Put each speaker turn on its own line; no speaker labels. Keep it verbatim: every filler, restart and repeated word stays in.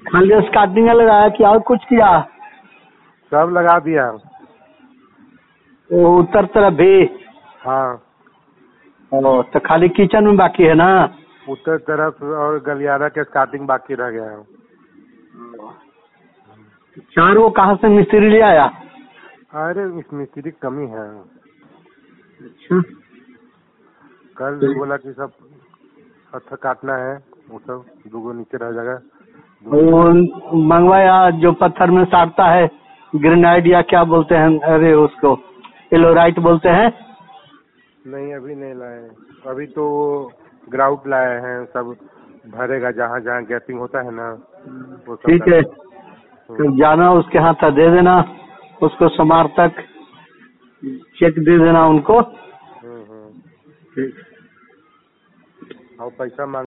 खाली स्कार्टिंग लगाया कि और कुछ किया?
सब लगा दिया।
वो उत्तर तरफ भी?
हाँ।
ओ, तो खाली किचन में बाकी है ना?
उत्तर तरफ और गलियारा के स्कार्टिंग बाकी रह गया है।
चार वो कहाँ से मिस्त्री ले आया?
अरे इस मिस्त्री की कमी है।
अच्छा।
कल बोला कि सब पत्थर काटना है, वो सब दो नीचे रह जाएगा।
वो मंगवाया जो पत्थर में साटता है, ग्रेनाइट या क्या बोलते हैं, अरे उसको एलोराइट बोलते हैं।
नहीं अभी नहीं लाए, अभी तो ग्राउट लाए हैं, सब भरेगा जहाँ जहाँ गैपिंग होता है ना वो सब।
ठीक है, तो जाना उसके हाथ दे देना, उसको सोमवार तक चेक दे देना उनको।
हम्म हम्म।
ठीक।
और पैसा मांग